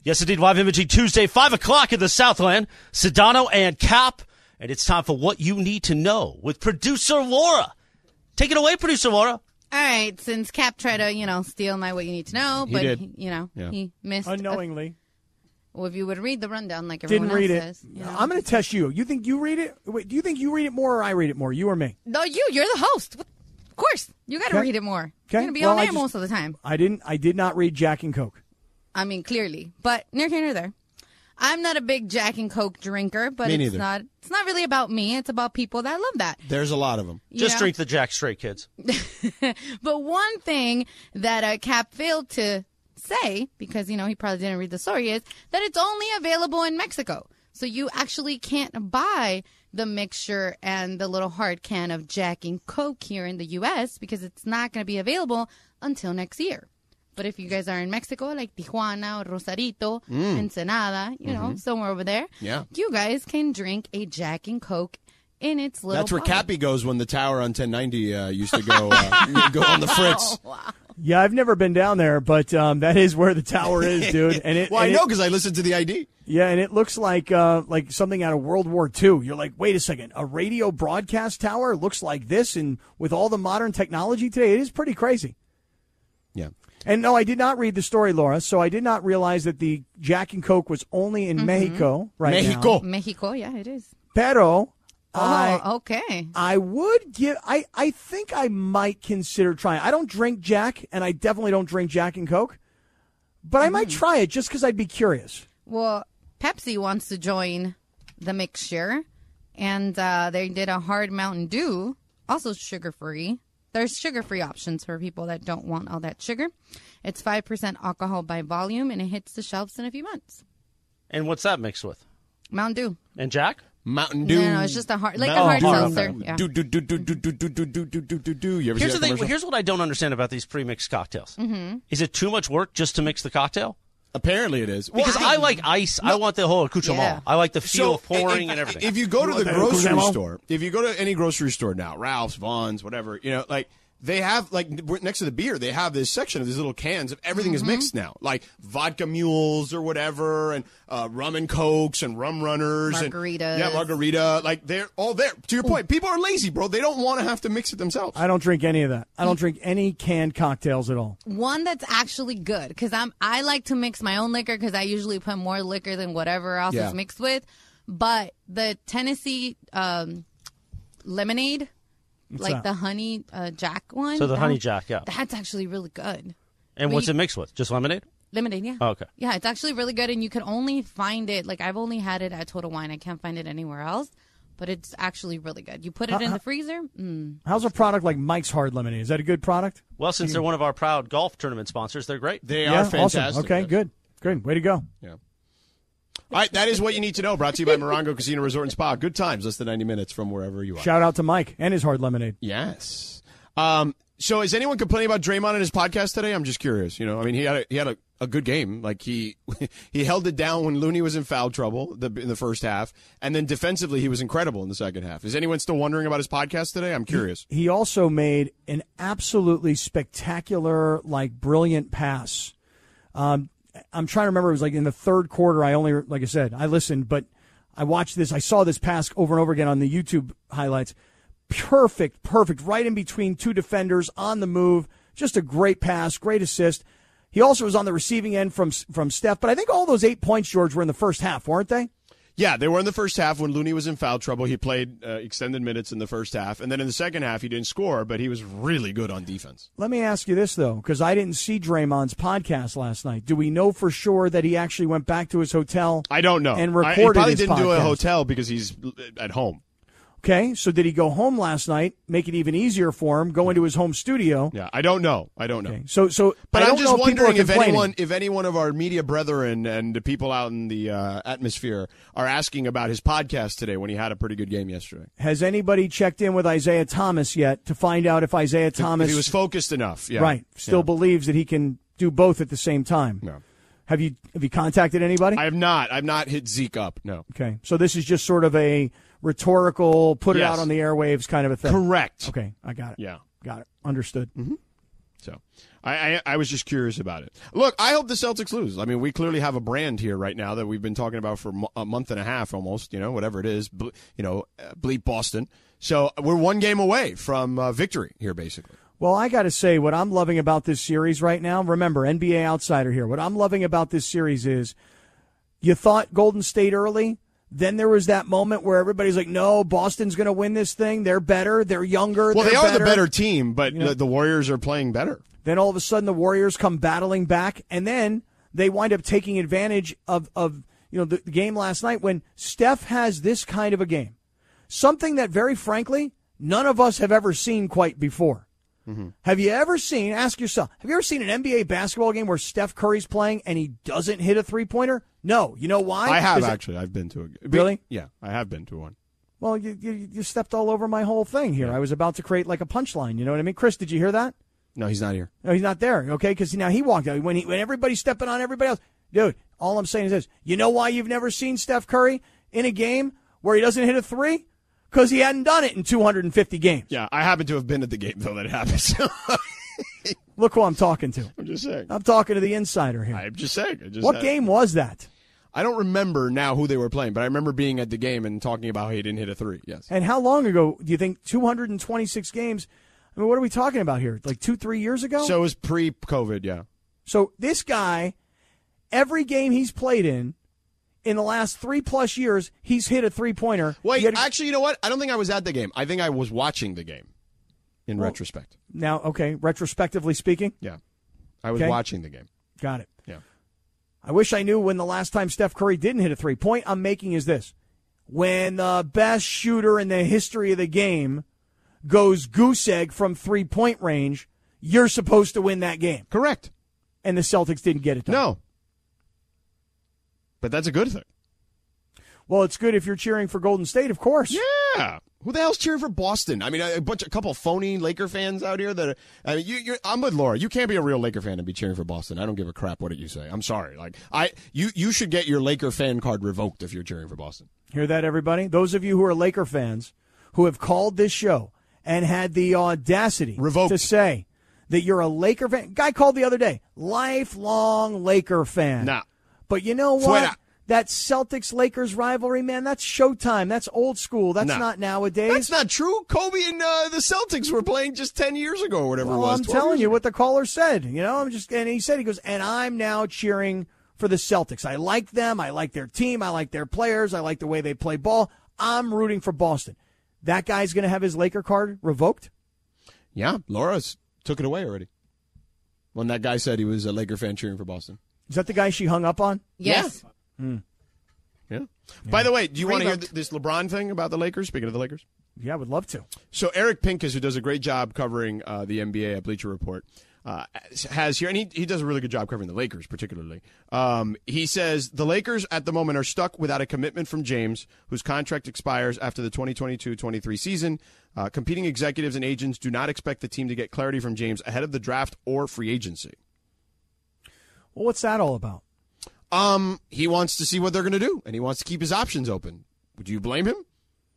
Yes, indeed. Live Imaging Tuesday, 5 o'clock in the Southland. Sedano and Cap. And it's time for What You Need to Know with producer Laura. Take it away, producer Laura. All right. Since Cap tried to, steal my What You Need to Know, but, he missed. Unknowingly. Well, if you would read the rundown like everyone else says. I'm going to test you. You think you read it? Wait, do you think you read it more or I read it more? You or me? No, you're the host. Of course. You got to read it more. Okay. You're going to be on there most of the time. I did not read Jack and Coke. I mean, clearly. But near here, near there. I'm not a big Jack and Coke drinker, but it's not really about me. It's about people that love that. There's a lot of them. Just drink the Jack straight, kids. But one thing that Cap failed to say, because, he probably didn't read the story, is that it's only available in Mexico. So you actually can't buy the mixture and the little hard can of Jack and Coke here in the U.S. because it's not going to be available until next year. But if you guys are in Mexico, like Tijuana or Rosarito, Ensenada, somewhere over there, you guys can drink a Jack and Coke in its little That's where bottle. Cappy goes when the tower on 1090 used to go go on the fritz. Oh, wow. Yeah, I've never been down there, but that is where the tower is, dude. And I know because I listened to the ID. Yeah, and it looks like something out of World War II. You're like, wait a second, a radio broadcast tower looks like this, and with all the modern technology today, it is pretty crazy. Yeah. And no, I did not read the story, Laura, so I did not realize that the Jack and Coke was only in Mexico right now. Mexico, yeah, it is. Pero, okay. I would give, I think I might consider trying. I don't drink Jack, and I definitely don't drink Jack and Coke, but I might try it just because I'd be curious. Well, Pepsi wants to join the mixture, and they did a hard Mountain Dew, also sugar-free. There's sugar-free options for people that don't want all that sugar. It's 5% alcohol by volume, and it hits the shelves in a few months. And what's that mixed with? Mountain Dew. And Jack? Mountain Dew. No, it's just a hard seltzer. Yeah. Do. You ever Here's see the that thing. commercial? Here's what I don't understand about these pre-mixed cocktails. Mm-hmm. Is it too much work just to mix the cocktail? Apparently it is. Because I like ice. No. I want the whole accoutrement. Yeah. I like the feel of pouring and everything. If you go to the grocery store, if you go to any grocery store now, Ralph's, Vaughn's, whatever, they have, next to the beer, they have this section of these little cans of everything is mixed now. Like vodka mules or whatever, and rum and Cokes and rum runners. Margaritas. Margarita. They're all there. To your point, people are lazy, bro. They don't want to have to mix it themselves. I don't drink any of that. I don't drink any canned cocktails at all. One that's actually good, because I like to mix my own liquor, because I usually put more liquor than whatever else is mixed with. But the Tennessee lemonade... the honey Jack one. So the honey Jack, yeah. That's actually really good. And what's it mixed with? Just lemonade? Lemonade, yeah. Oh, okay. Yeah, it's actually really good, and you can only find it, I've only had it at Total Wine. I can't find it anywhere else, but it's actually really good. You put it in the freezer. How's a product like Mike's Hard Lemonade? Is that a good product? Well, since they're one of our proud golf tournament sponsors, they're great. They are fantastic. Awesome. Okay, good. Way to go. Yeah. All right, that is what you need to know. Brought to you by Morongo Casino Resort and Spa. Good times, less than 90 minutes from wherever you are. Shout out to Mike and his hard lemonade. Yes. So is anyone complaining about Draymond in his podcast today? I'm just curious. I mean, he had a good game. He held it down when Looney was in foul trouble in the first half, and then defensively he was incredible in the second half. Is anyone still wondering about his podcast today? I'm curious. He also made an absolutely spectacular, brilliant pass. I'm trying to remember. It was in the third quarter. I only, like I said, I listened, but I watched this. I saw this pass over and over again on the YouTube highlights. Perfect, right in between two defenders on the move. Just a great pass, great assist. He also was on the receiving end from Steph. But I think all those 8 points, George, were in the first half, weren't they? Yeah, they were in the first half when Looney was in foul trouble. He played extended minutes in the first half. And then in the second half, he didn't score, but he was really good on defense. Let me ask you this, though, because I didn't see Draymond's podcast last night. Do we know for sure that he actually went back to his hotel? I don't know. And recorded he probably his didn't do podcast? a hotel because he's at home. Okay, so did he go home last night, make it even easier for him, go into his home studio? Yeah, I don't know. Okay. So, but I I'm don't just know wondering if any one of our media brethren and the people out in the atmosphere are asking about his podcast today when he had a pretty good game yesterday. Has anybody checked in with Isaiah Thomas yet to find out if Isaiah Thomas... If he was focused enough, yeah. Right, still believes that he can do both at the same time. No. Have you contacted anybody? I have not. I've not hit Zeke up, no. Okay, so this is just sort of a rhetorical, put it out on the airwaves kind of a thing. Correct. Okay, I got it. Yeah. Got it. Understood. Mm-hmm. So I was just curious about it. Look, I hope the Celtics lose. I mean, we clearly have a brand here right now that we've been talking about for a month and a half almost, whatever it is, bleep Boston. So we're one game away from victory here, basically. Well, I got to say, what I'm loving about this series right now, remember, NBA Outsider here, what I'm loving about this series is you thought Golden State early, then there was that moment where everybody's like, no, Boston's going to win this thing. They're better. They're younger. Well, they are better. the better team, but the Warriors are playing better. Then all of a sudden the Warriors come battling back, and then they wind up taking advantage of the game last night when Steph has this kind of a game. Something that, very frankly, none of us have ever seen quite before. Mm-hmm. Have you ever seen, ask yourself, have you ever seen an NBA basketball game where Steph Curry's playing and he doesn't hit a three-pointer? No. You know why? I have, actually. I've been to a Really? Yeah, I have been to one. Well, you stepped all over my whole thing here. Yeah. I was about to create like a punchline. You know what I mean? Chris, did you hear that? No, he's not here. No, he's not there, okay? Because now he walked out. When everybody's stepping on everybody else. Dude, all I'm saying is this. You know why you've never seen Steph Curry in a game where he doesn't hit a three? Because he hadn't done it in 250 games. Yeah, I happen to have been at the game, though, that happened. Look who I'm talking to. I'm just saying. I'm talking to the insider here. I'm just saying. What game was that? I don't remember now who they were playing, but I remember being at the game and talking about how he didn't hit a three, yes. And how long ago do you think 226 games? I mean, what are we talking about here? Like 2-3 years ago? So it was pre-COVID, yeah. So this guy, every game he's played in the last 3+ years, he's hit a three-pointer. Wait, actually, you know what? I don't think I was at the game. I think I was watching the game in retrospect. Now, okay, retrospectively speaking? Yeah. I was watching the game. Got it. Yeah. I wish I knew when the last time Steph Curry didn't hit a three. Point I'm making is this. When the best shooter in the history of the game goes goose egg from three-point range, you're supposed to win that game. Correct. And the Celtics didn't get it done. No. But that's a good thing. Well, it's good if you're cheering for Golden State, of course. Yeah. Who the hell's cheering for Boston? I mean, a couple of phony Laker fans out here that are, I'm with Laura. You can't be a real Laker fan and be cheering for Boston. I don't give a crap what you say. I'm sorry. You should get your Laker fan card revoked if you're cheering for Boston. Hear that, everybody? Those of you who are Laker fans who have called this show and had the audacity to say that you're a Laker fan. Guy called the other day, lifelong Laker fan. Nah. But you know what? Fuera. That Celtics-Lakers rivalry, man, that's Showtime. That's old school. That's not nowadays. That's not true. Kobe and the Celtics were playing just 10 years ago or whatever it was. I'm telling you what the caller said. And he goes, and I'm now cheering for the Celtics. I like them. I like their team. I like their players. I like the way they play ball. I'm rooting for Boston. That guy's going to have his Laker card revoked? Yeah, Laura took it away already. When that guy said he was a Laker fan cheering for Boston. Is that the guy she hung up on? Yes. Yeah. By the way, do you want to hear this LeBron thing about the Lakers? Speaking of the Lakers. Yeah, I would love to. So Eric Pincus, who does a great job covering the NBA at Bleacher Report, has here, and he does a really good job covering the Lakers particularly. He says the Lakers at the moment are stuck without a commitment from James, whose contract expires after the 2022-23 season. Competing executives and agents do not expect the team to get clarity from James ahead of the draft or free agency. Well, what's that all about? He wants to see what they're going to do, and he wants to keep his options open. Would you blame him?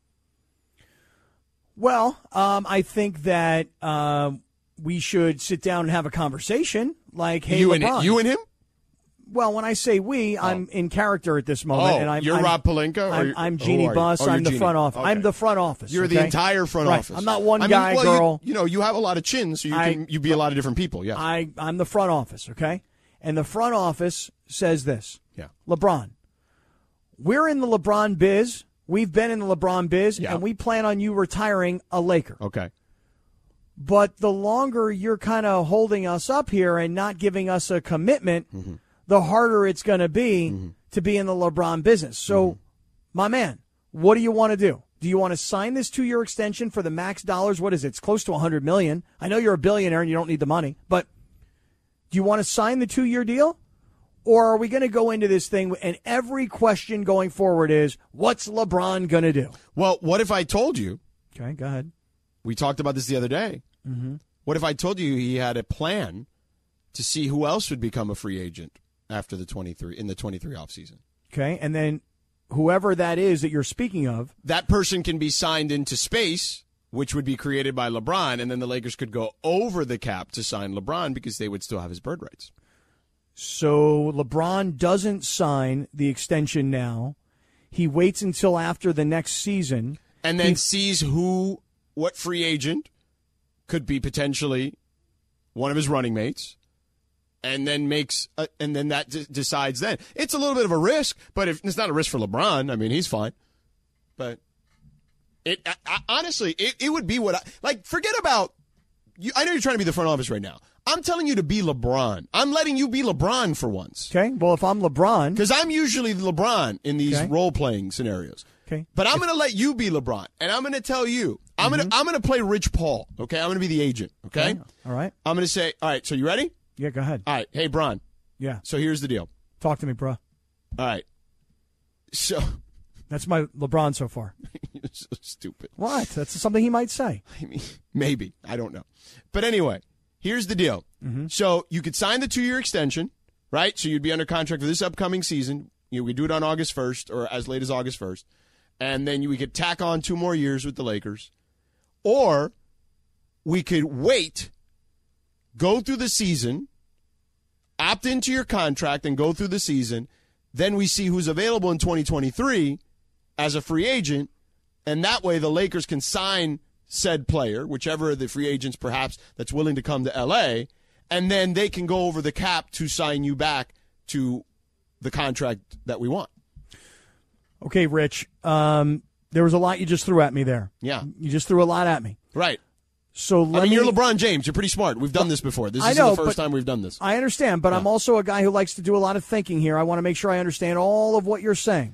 Well, I think that we should sit down and have a conversation. Like, hey, LeBron. You and him? Well, when I say we, I'm in character at this moment. And you're Rob Pelinka? I'm Jeannie Buss. I'm the front office. Okay. I'm the front office. You're the entire front office. I'm not one guy, girl. You have a lot of chins, so you be a lot of different people, yes. I'm the front office, okay? And the front office says this. Yeah. LeBron, we're in the LeBron biz. We've been in the LeBron biz, and we plan on you retiring a Laker. Okay. But the longer you're kind of holding us up here and not giving us a commitment, the harder it's going to be to be in the LeBron business. So, my man, what do you want to do? Do you want to sign this 2-year extension for the max dollars? What is it? It's close to $100 million. I know you're a billionaire and you don't need the money, but do you want to sign the 2-year deal? Or are we going to go into this thing and every question going forward is, what's LeBron going to do? Well, what if I told you? Okay, go ahead. We talked about this the other day. What if I told you he had a plan to see who else would become a free agent after the 23 offseason? Okay, and then whoever that is that you're speaking of, that person can be signed into space which would be created by LeBron, and then the Lakers could go over the cap to sign LeBron because they would still have his bird rights. So LeBron doesn't sign the extension now. He waits until after the next season. And then sees what free agent could be potentially one of his running mates, and then decides then. It's a little bit of a risk, but it's not a risk for LeBron. I mean, he's fine. But honestly, it would be forget about you. I know you're trying to be the front office right now. I'm telling you to be LeBron. I'm letting you be LeBron for once. Okay. Well, if I'm LeBron, because I'm usually LeBron in these role-playing scenarios. Okay. But I'm going to let you be LeBron, and I'm going to tell you. I'm going to play Rich Paul. Okay. I'm going to be the agent. Okay. All right. I'm going to say, all right. So you ready? Yeah. Go ahead. All right. Hey, Bron. Yeah. So here's the deal. Talk to me, bro. All right. So that's my LeBron so far. You're so stupid. What? That's something he might say. I mean, maybe. I don't know. But anyway, here's the deal. Mm-hmm. So you could sign the 2-year extension, right? So you'd be under contract for this upcoming season. We do it on August 1st or as late as August 1st. And then we could tack on 2 more years with the Lakers. Or we could wait, go through the season, opt into your contract and go through the season. Then we see who's available in 2023 as a free agent. And that way the Lakers can sign said player, whichever of the free agents perhaps that's willing to come to L.A., and then they can go over the cap to sign you back to the contract that we want. Okay, Rich, there was a lot you just threw at me there. Yeah. You just threw a lot at me. Right. So you're LeBron James. You're pretty smart. We've done this before. This is the first time we've done this. I understand, but I'm also a guy who likes to do a lot of thinking here. I want to make sure I understand all of what you're saying.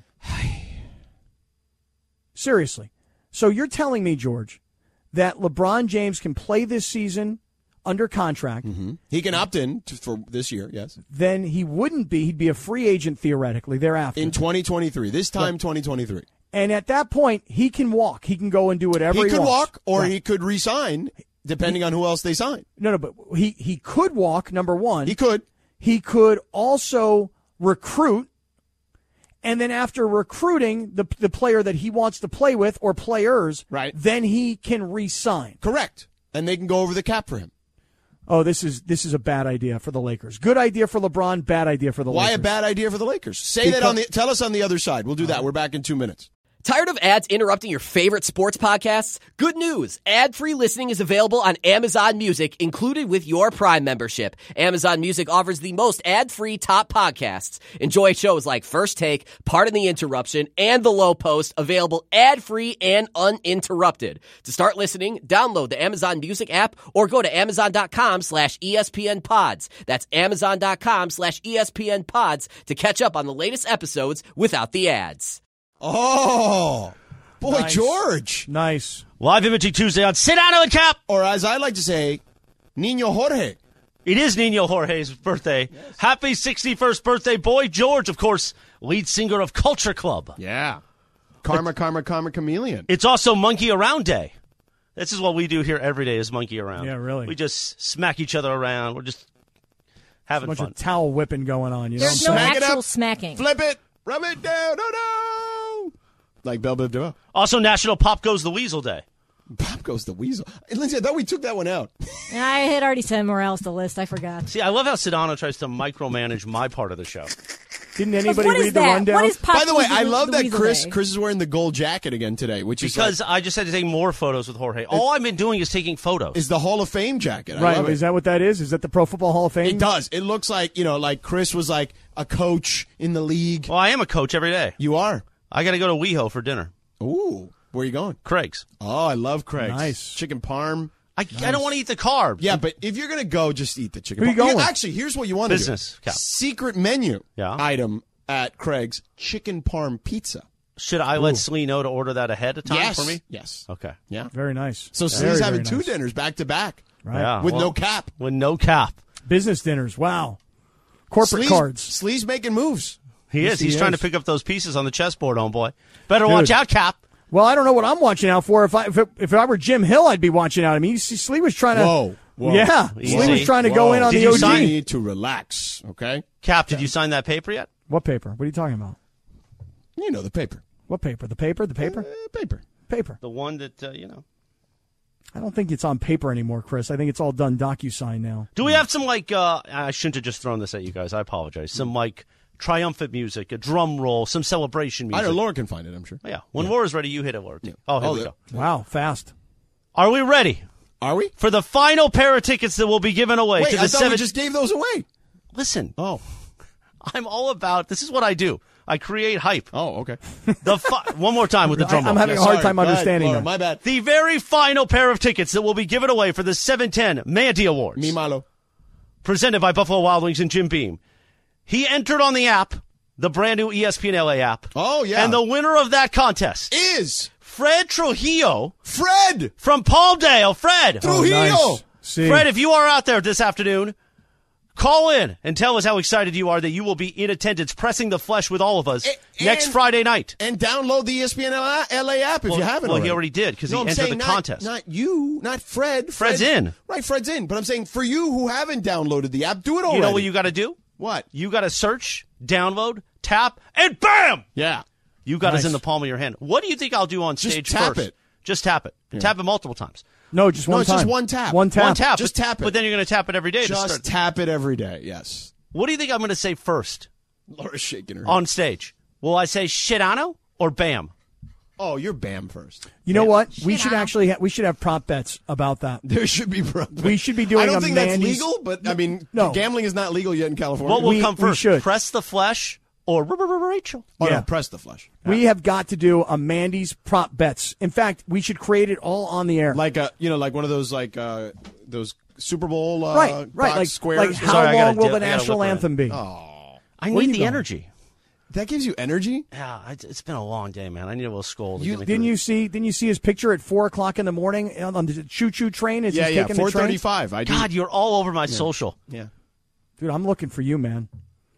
Seriously. So you're telling me, George, that LeBron James can play this season under contract. Mm-hmm. He can opt in for this year, yes. Then he'd be a free agent theoretically thereafter. In 2023. This time, 2023. And at that point, he can walk. He can go and do whatever he wants. He could walk, or he could re-sign, depending on who else they sign. No, but he could walk, number one. He could. He could also recruit. And then after recruiting the player that he wants to play with or players, right, then he can re-sign. Correct. And they can go over the cap for him. Oh, this is a bad idea for the Lakers. Good idea for LeBron, bad idea for the Lakers. Why a bad idea for the Lakers? Tell us on the other side. We'll do that. We're back in 2 minutes. Tired of ads interrupting your favorite sports podcasts? Good news. Ad-free listening is available on Amazon Music, included with your Prime membership. Amazon Music offers the most ad-free top podcasts. Enjoy shows like First Take, Pardon the Interruption, and The Low Post, available ad-free and uninterrupted. To start listening, download the Amazon Music app or go to Amazon.com/ESPN Pods. That's Amazon.com/ESPN Pods to catch up on the latest episodes without the ads. Oh, boy, nice. George. Nice. Live Imaging Tuesday on Sedano and Cap. Or as I like to say, Niño Jorge. It is Nino Jorge's birthday. Yes. Happy 61st birthday, boy. George, of course, lead singer of Culture Club. Yeah. Karma Chameleon. It's also Monkey Around Day. This is what we do here every day is Monkey Around. Yeah, really. We just smack each other around. We're just having fun. Fun. A bunch of towel whipping going on. You There's know no what I'm actual smacking. Flip it. Rub it down. No. Like Belle Biv DeVoe. Also National Pop Goes the Weasel Day. Pop Goes the Weasel. Hey, Lindsay, I thought we took that one out. I had already sent Morales the list. I forgot. See, I love how Sedano tries to micromanage my part of the show. Didn't anybody read the rundown? What is Pop By the way, Goes I love that Chris Day? is wearing the gold jacket again today, which because I just had to take more photos with Jorge. All I've been doing is taking photos. Is the Hall of Fame jacket. I right. love Is it. that what that is? Is that the Pro Football Hall of Fame? It does. It looks like, like Chris was like a coach in the league. Well, I am a coach every day. You are. I got to go to WeHo for dinner. Ooh. Where are you going? Craig's. Oh, I love Craig's. Nice. Chicken parm. I don't want to eat the carbs. Yeah, but if you're going to go, just eat the chicken Who parm. you going with? Actually, here's what you want to do. Business, Cap. Secret menu Yeah. item at Craig's, chicken parm pizza. Should I let Slee know to order that ahead of time Yes. for me? Yes. Okay. Yeah. Very nice. So Very, Slee's very having two nice. dinners back to back. Right. Yeah, With no cap. With no cap. Business dinners. Wow. Corporate Slee's, cards. Slee's making moves. He Yes, is. he He's trying to is. pick up those pieces on the chessboard, homeboy. Better Dude. watch out, Cap. Well, I don't know what I'm watching out for. If I were Jim Hill, I'd be watching out. I mean, Slee was trying to. Whoa. Yeah. Easy. Slee was trying to go in on Did the you OG. sign- You need to relax, okay? Cap, did you sign that paper yet? What paper? What are you talking about? You know the paper. What paper? The paper? The paper? Paper. Paper. The one that, I don't think it's on paper anymore, Chris. I think it's all done DocuSign now. Do we have some, like, I shouldn't have just thrown this at you guys. I apologize. Some, like, triumphant music, a drum roll, some celebration music. I know Laura can find it, I'm sure. Yeah. When Laura's ready, you hit it, Laura. Oh, here we go. Wow, fast. Are we ready? Are we? For the final pair of tickets that will be given away Wait, to the I thought we just gave those away. Listen. Oh. I'm all about, this is what I do. I create hype. Oh, okay. One more time with the drum roll. I'm having a hard time understanding that. My bad. The very final pair of tickets that will be given away for the 710 Mandy Awards. Mi malo. Presented by Buffalo Wild Wings and Jim Beam. He entered on the app, the brand new ESPN LA app. Oh, yeah. And the winner of that contest is Fred Trujillo. Fred from Palmdale. Fred. Trujillo. Oh, nice. Fred, if you are out there this afternoon, call in and tell us how excited you are that you will be in attendance, pressing the flesh with all of us next Friday night. And download the ESPN LA app if you haven't already. Well, he already did because he entered the contest. Not you, not Fred. Fred's in. Right, Fred's in. But I'm saying for you who haven't downloaded the app, do it already. You know what you got to do? What? You got to search, download, tap, and bam! Yeah. You got us in the palm of your hand. What do you think I'll do on stage tap first? it. Just tap it. Yeah. Tap it multiple times. No, just one time. It's just one tap. One tap. One tap. Just tap it. But then you're going to tap it every day. Just tap it every day, yes. What do you think I'm going to say first? Laura's shaking her head. On stage. Will I say Shidano or Bam? Oh, you're Bam first. You know what? We should actually we should have prop bets about that. There should be prop bets. We should be doing I don't think that's Mandy's- legal, but I mean, No. gambling is not legal yet in California. What will We- come we first? should. Press the flesh or Rachel? Oh, Yeah. no, press the flesh. We have got to do a Mandy's prop bets. In fact, we should create it all on the air. Like like one of those those Super Bowl right, box like squares. like how Sorry, I gotta long will dip. the I gotta national whip around. anthem be? I Where need you the going? energy. That gives you energy. Yeah, it's been a long day, man. I need a little scold. Didn't you see his picture at 4:00 in the morning on the choo-choo train as Yeah, he's yeah. taking the train? 4:35. I do. God, you're all over my social. Yeah. Dude, I'm looking for you, man.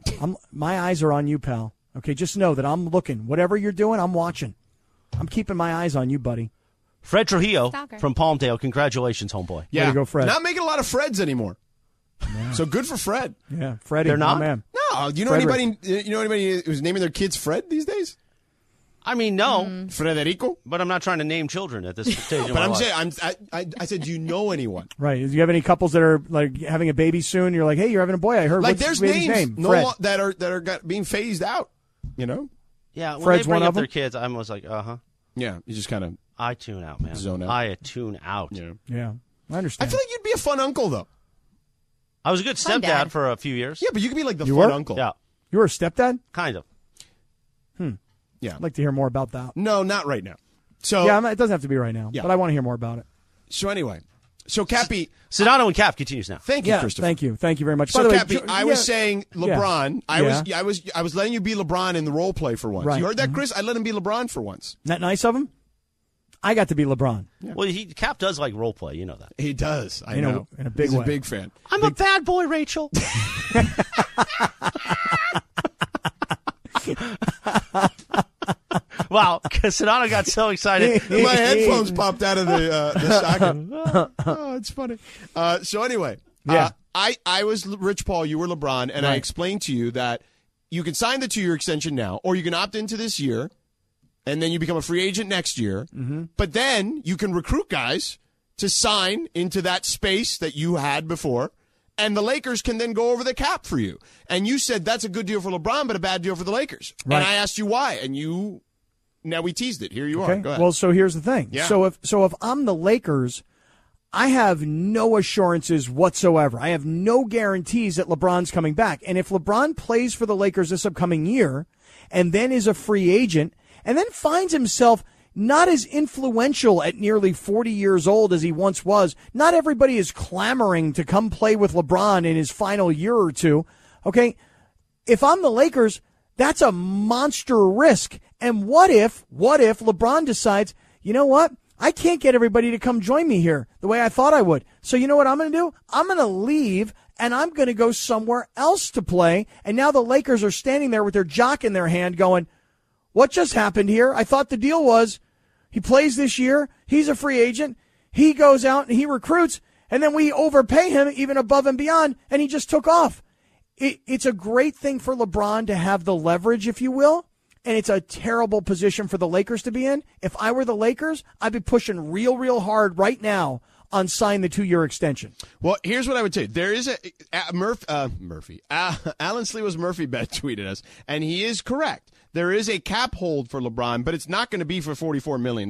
My eyes are on you, pal. Okay, just know that I'm looking. Whatever you're doing, I'm watching. I'm keeping my eyes on you, buddy. Fred Trujillo Stalker. from Palmdale. Congratulations, homeboy. Yeah. Way to go, Fred. Not making a lot of Freds anymore. So good for Fred. Yeah, Freddie. They're not? my man. No, you know Frederick. anybody who's naming their kids Fred these days? I mean, no, Frederico. but I'm not trying to name children at this stage of But my I'm life. saying, I said, do you know anyone? Right. Do you have any couples that are like having a baby soon? You're like, hey, you're having a boy. I heard. Like What's there's the baby's names name? Fred. that are being phased out. You know? Yeah, when Fred's they bring one up of their them? kids, I'm always like, uh-huh. Yeah. You just kind of. I tune out, man. Zone out. I tune out. Yeah. Yeah, I I understand. feel like you'd be a fun uncle though. I was a good Fun stepdad dad. for a few years. Yeah, but you could be like the You fun were? uncle. Yeah, You were a stepdad? kind of. Yeah. I'd like to hear more about that. No, not right now. So Yeah, it doesn't have to be right now, Yeah. but I want to hear more about it. So anyway, so Cappy, Sedano and Cap continues now. thank you, Yeah, Christopher. thank you very much. So By the way, Cappy, I was saying LeBron. Yeah. I was letting you be LeBron in the role play for once. Right. You heard that, Chris? I let him be LeBron for once. Isn't that nice of him? I got to be LeBron. Well, Cap does like role play. You know that. He does. I You know, know. in a big He's way. a big fan. I'm a bad boy, Rachel. Wow, Sedano got so excited. My headphones popped out of the socket. Oh, it's funny. So anyway, Yeah. I was Rich Paul. You were LeBron, and I Right. explained to you that you can sign the 2-year extension now, or you can opt into this year, and then you become a free agent next year. Mm-hmm. But then you can recruit guys to sign into that space that you had before, and the Lakers can then go over the cap for you. And you said that's a good deal for LeBron, but a bad deal for the Lakers. Right. And I asked you why, and you. Now we teased it. Here you are. Okay. Go ahead. Well, so here's the thing. Yeah. So if I'm the Lakers, I have no assurances whatsoever. I have no guarantees that LeBron's coming back. And if LeBron plays for the Lakers this upcoming year and then is a free agent and then finds himself not as influential at nearly 40 years old as he once was, not everybody is clamoring to come play with LeBron in his final year or two. Okay. If I'm the Lakers, that's a monster risk. And what if LeBron decides, you know what? I can't get everybody to come join me here the way I thought I would. So you know what I'm going to do? I'm going to leave and I'm going to go somewhere else to play. And now the Lakers are standing there with their jock in their hand going, what just happened here? I thought the deal was he plays this year. He's a free agent. He goes out and he recruits and then we overpay him even above and beyond. And he just took off. It's a great thing for LeBron to have the leverage, if you will. and it's a terrible position for the Lakers to be in. If I were the Lakers, I'd be pushing real hard right now on sign the 2-year extension. Well, here's what I would say. There is Murphy. Alan Sliwa's Murphy bet tweeted us, and he is correct. There is a cap hold for LeBron, but it's not going to be for $44 million.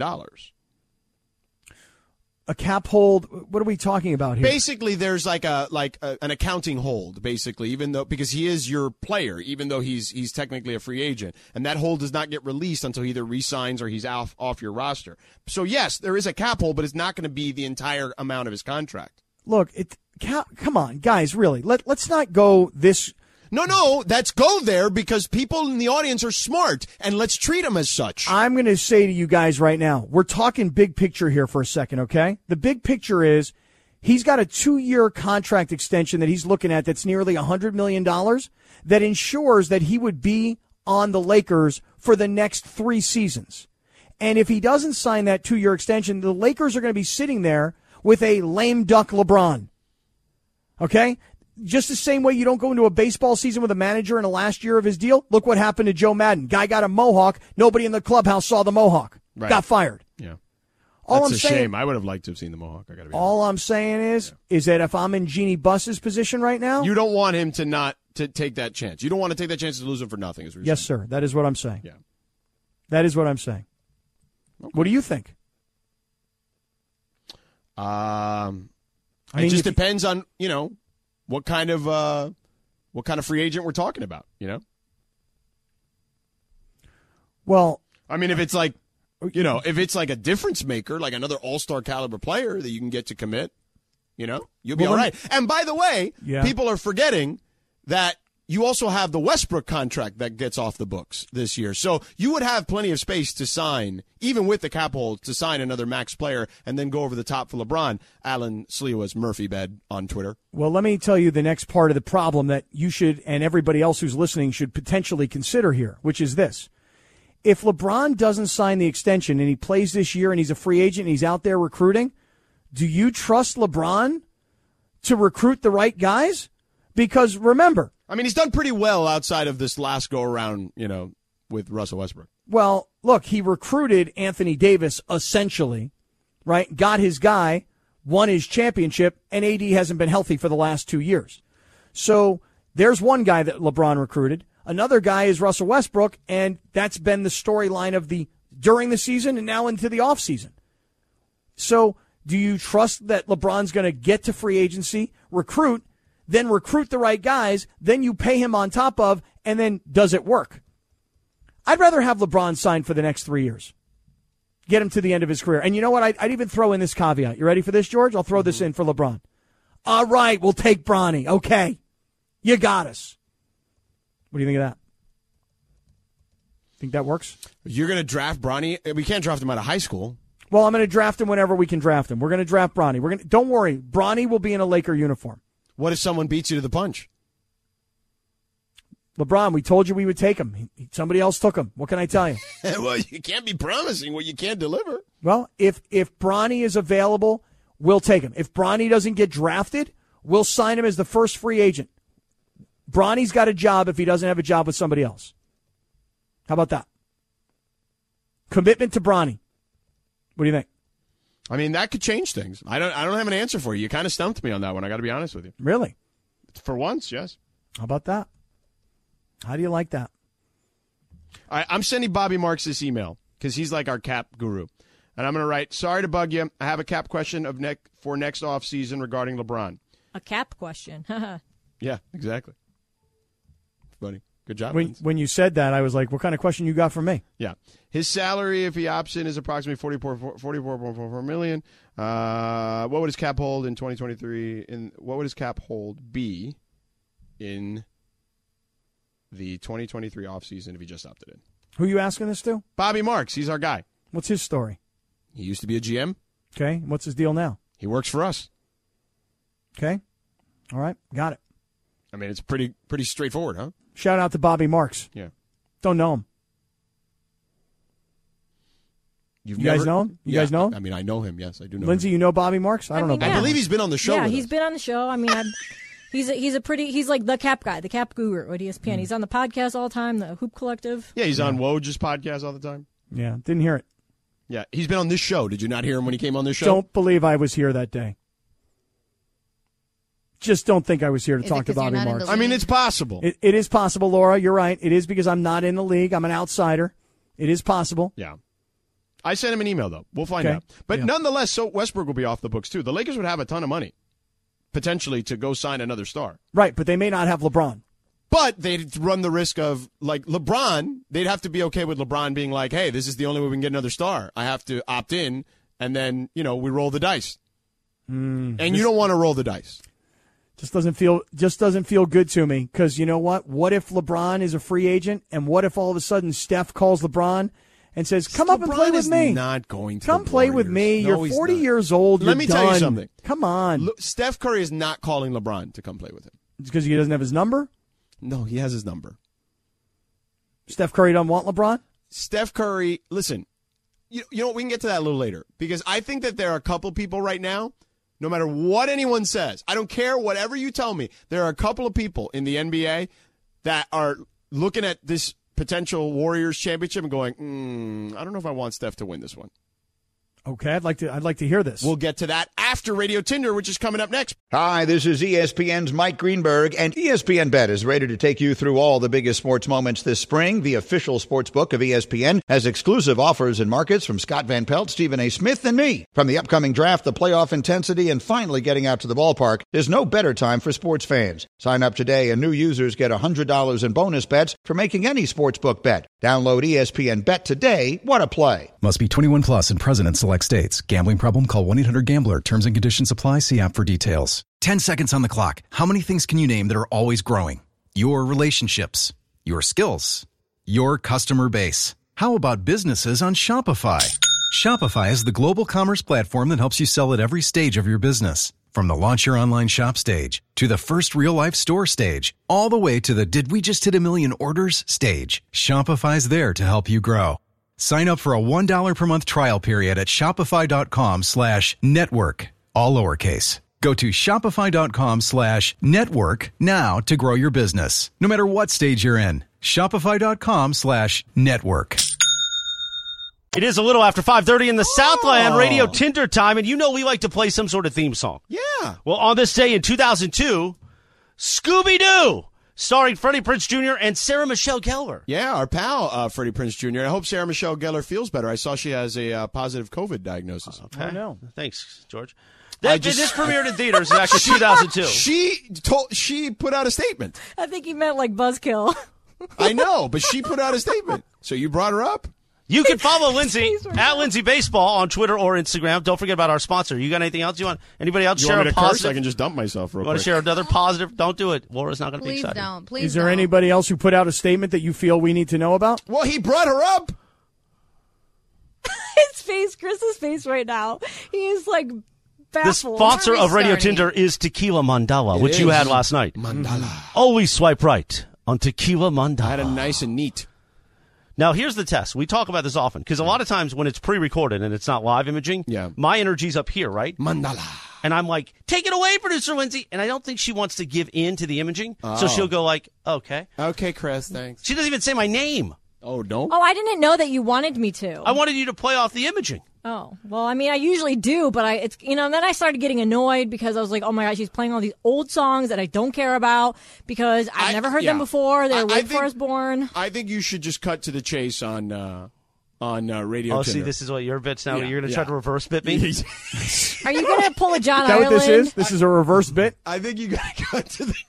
A cap hold? What are we talking about here? Basically, there's like an accounting hold, basically, because he is your player, even though he's technically a free agent, and that hold does not get released until he either re-signs or he's off your roster. So yes, there is a cap hold, but it's not going to be the entire amount of his contract. Look, come on, guys, really. Let's not go this. No, let's go there because people in the audience are smart, and let's treat them as such. I'm going to say to you guys right now, we're talking big picture here for a second, okay? The big picture is he's got a 2-year contract extension that he's looking at that's nearly $100 million that ensures that he would be on the Lakers for the next 3 seasons. And if he doesn't sign that 2-year extension, the Lakers are going to be sitting there with a lame duck LeBron. Okay? Just the same way you don't go into a baseball season with a manager in the last year of his deal. Look what happened to Joe Madden. Guy got a mohawk. Nobody in the clubhouse saw the mohawk. Right. Got fired. Yeah. All That's a shame. I would have liked to have seen the mohawk. I gotta be all I'm saying is that if I'm in Jeannie Buss's position right now, you don't want him to take that chance. You don't want to take that chance to lose him for nothing. Is what you're yes, saying. sir. That is what I'm saying. Yeah. That is what I'm saying. Okay. What do you think? It just depends on what kind of free agent we're talking about. Well, I mean, if it's like a difference maker, like another all-star caliber player that you can get to commit, you'll be all right. And by the way, people are forgetting that you also have the Westbrook contract that gets off the books this year. So you would have plenty of space to sign, even with the cap hold, to sign another max player and then go over the top for LeBron. Alan Sliwa's Murphy bed on Twitter. Well, let me tell you the next part of the problem that you should, and everybody else who's listening should potentially consider here, which is this. If LeBron doesn't sign the extension and he plays this year and he's a free agent and he's out there recruiting, do you trust LeBron to recruit the right guys? Because remember, I mean, he's done pretty well outside of this last go-around, with Russell Westbrook. Well, look, he recruited Anthony Davis, essentially, right? Got his guy, won his championship, and AD hasn't been healthy for the last 2 years. So there's one guy that LeBron recruited. Another guy is Russell Westbrook, and that's been the storyline of during the season and now into the offseason. So do you trust that LeBron's going to get to free agency, recruit the right guys, then you pay him on top of, and then does it work? I'd rather have LeBron signed for the next 3 years. Get him to the end of his career. And you know what? I'd even throw in this caveat. You ready for this, George? I'll throw this in for LeBron. All right, we'll take Bronny. Okay. You got us. What do you think of that? Think that works? You're going to draft Bronny? We can't draft him out of high school. Well, I'm going to draft him whenever we can draft him. We're going to draft Bronny. Don't worry. Bronny will be in a Laker uniform. What if someone beats you to the punch? LeBron, we told you we would take him. Somebody else took him. What can I tell you? Well, you can't be promising what you can't deliver. Well, if Bronny is available, we'll take him. If Bronny doesn't get drafted, we'll sign him as the first free agent. Bronny's got a job if he doesn't have a job with somebody else. How about that? Commitment to Bronny. What do you think? I mean, that could change things. I don't have an answer for you. You kind of stumped me on that one. I got to be honest with you. Really? For once, yes. How about that? How do you like that? All right, I'm sending Bobby Marks this email because he's like our cap guru. And I'm going to write, sorry to bug you. I have a cap question for next offseason regarding LeBron. A cap question. Yeah, exactly. Buddy, good job. When you said that, I was like, what kind of question you got from me? Yeah. His salary, if he opts in, is approximately $44.4 million. What would his cap hold in 2023? What would his cap hold be in the 2023 offseason if he just opted in? Who are you asking this to? Bobby Marks. He's our guy. What's his story? He used to be a GM. Okay. What's his deal now? He works for us. Okay. All right. Got it. I mean, it's pretty straightforward, huh? Shout out to Bobby Marks. Yeah. Don't know him. You guys know him? You guys know him? I mean, I know him. Yes, I do know Lindsay, him. you know Bobby Marks? I don't know. Yeah. I believe he's been on the show. Yeah, with he's us. been on the show. I mean, He's like the Cap guy, the Cap guru at ESPN. He's on the podcast all the time, the Hoop Collective. Yeah, he's on Woj's podcast all the time. Yeah, didn't hear it. Yeah, he's been on this show. Did you not hear him when he came on this show? Don't believe I was here that day. Just don't think I was here to Is talk it 'cause to Bobby you're not in Marks. the I mean, it's possible. It is possible, Laura. You're right. It is because I'm not in the league. I'm an outsider. It is possible. Yeah. I sent him an email, though. We'll find Okay. out. But Yeah. nonetheless, so Westbrook will be off the books, too. The Lakers would have a ton of money, potentially, to go sign another star. Right, but they may not have LeBron. But they'd run the risk of, like, LeBron, they'd have to be okay with LeBron being like, hey, this is the only way we can get another star. I have to opt in, and then, we roll the dice. And you don't want to roll the dice. Just doesn't feel good to me because you know what? What if LeBron is a free agent, and what if all of a sudden Steph calls LeBron and says, "Come up and play with me"? Not going to. Come the play with Warriors. me. No, You're he's 40 not. years old. Let You're me tell you done. something. Come on. Look, Steph Curry is not calling LeBron to come play with him. It's because he doesn't have his number. No, he has his number. Steph Curry doesn't want LeBron. Steph Curry, listen, you know what? We can get to that a little later because I think that there are a couple people right now, no matter what anyone says, I don't care whatever you tell me, there are a couple of people in the NBA that are looking at this potential Warriors championship and going, I don't know if I want Steph to win this one. Okay, I'd like to hear this. We'll get to that after Radio Tinder, which is coming up next. Hi, this is ESPN's Mike Greenberg, and ESPN Bet is ready to take you through all the biggest sports moments this spring. The official sports book of ESPN has exclusive offers and markets from Scott Van Pelt, Stephen A. Smith, and me. From the upcoming draft, the playoff intensity, and finally getting out to the ballpark, there's no better time for sports fans. Sign up today, and new users get $100 in bonus bets for making any sportsbook bet. Download ESPN Bet today. What a play. Must be 21 plus and present in select states. Gambling problem? Call 1-800-GAMBLER. Terms and conditions apply. See app for details. 10 seconds on the clock. How many things can you name that are always growing? Your relationships, your skills, your customer base. How about businesses on Shopify? Shopify is the global commerce platform that helps you sell at every stage of your business. From the launch your online shop stage, to the first real-life store stage, all the way to the did we just hit a million orders stage, Shopify's there to help you grow. Sign up for a $1 per month trial period at shopify.com/network, all lowercase. Go to shopify.com/network now to grow your business, no matter what stage you're in. Shopify.com/network. It is a little after 5:30 in the Southland, Radio Tinder time, and you know we like to play some sort of theme song. Yeah. Well, on this day in 2002, Scooby-Doo, starring Freddie Prinze Jr. and Sarah Michelle Gellar. Yeah, our pal, Freddie Prinze Jr. I hope Sarah Michelle Gellar feels better. I saw she has a positive COVID diagnosis. Okay. I know. Thanks, George. I This premiered in theaters back in 2002. She put out a statement. I think he meant like buzzkill. I know, but she put out a statement. So you brought her up? You can follow Lindsay at Lindsay Baseball on Twitter or Instagram. Don't forget about our sponsor. You got anything else you want? Anybody else You share want me a to curse? positive? I can just dump myself real You want quick. to share another positive? Don't do it. Laura's not going to be Please excited. don't. Please Is there don't. anybody else who put out a statement that you feel we need to know about? Well, he brought her up. His face, Chris's face right now. He is like The baffled. sponsor of Radio restarting. Tinder is Tequila Mandala, which you is. had last night. Mandala. Always swipe right on Tequila Mandala. I had a nice and neat. Now, here's the test. We talk about this often because a lot of times when it's pre-recorded and it's not live imaging, Yeah. my energy's up here, right? Mandala. And I'm like, take it away, producer Lindsay. And I don't think she wants to give in to the imaging. So she'll go like, okay. Okay, Chris, thanks. She doesn't even say my name. Oh, don't? Oh, I didn't know that you wanted me to. I wanted you to play off the imaging. Oh, well, I mean, I usually do, but then I started getting annoyed because I was like, oh my gosh, he's playing all these old songs that I don't care about because I've never heard them before. They were way before I was born. I think you should just cut to the chase on Radio Oh, Tinder. see, this is what your bits now. Yeah, You're going to yeah. try to reverse bit me? Are you going to pull a John Is that what Ireland? this is? This is a reverse bit? I think you got to cut to the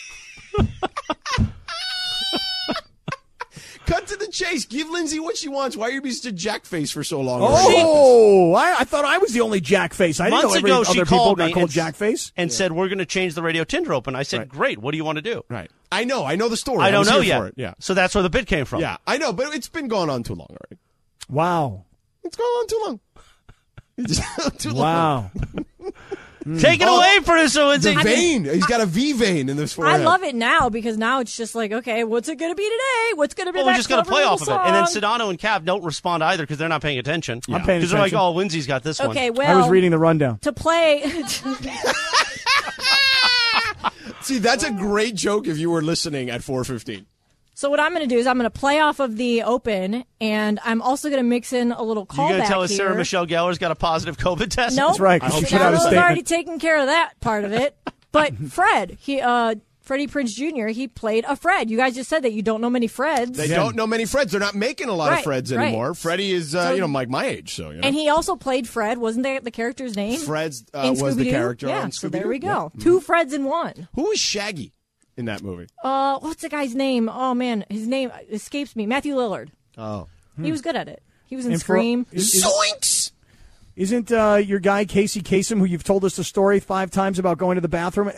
cut to the chase. Give Lindsay what she wants. Why are you being such a jackface for so long? Oh, I thought I was the only jackface. I didn't Months know ago, she other people called got me called and jackface. And said, we're going to change the Radio Tinder open. I said, Right. great. What do you want to do? Right. I know the story. I don't was know here yet. For it. Yeah. So that's where the bit came from. Yeah, I know, but it's been going on too long already. Wow. It's going on too long. It's too long. Wow. Take it away, producer Lindsay. The vein. He's got a V vein in this forehead. I love it now because now it's just like, okay, what's it going to be today? What's going to be Well, the we next just got to play off of it. song? And then Sedano and Cav don't respond either because they're not paying attention. I'm paying Because they're like, attention. oh, Lindsay's got this one. Okay, well, I was reading the rundown. to play. See, that's a great joke if you were listening at 4:15. So what I'm going to do is I'm going to play off of the open, and I'm also going to mix in a little callback. You going to tell us here. Sarah Michelle Gellar's got a positive COVID test? Nope. That's right. She put out a I've statement. already taken care of that part of it. But Fred, Freddie Prinze Jr., he played a Fred. You guys just said that you don't know many Freds. They don't know many Freds. They're not making a lot of Freds anymore. Right. Freddie is, like my age. So, And he also played Fred. Wasn't that the character's name? Fred's in was the Scooby-Doo? character Yeah, on so Scooby-Doo. there we go. Yeah. 2 Freds in 1. Who was Shaggy in that movie? What's the guy's name? Oh, man, his name escapes me. Matthew Lillard. Oh. He was good at it. He was in And Scream. Zoinks! Isn't your guy Casey Kasem, who you've told us the story 5 times about going to the bathroom?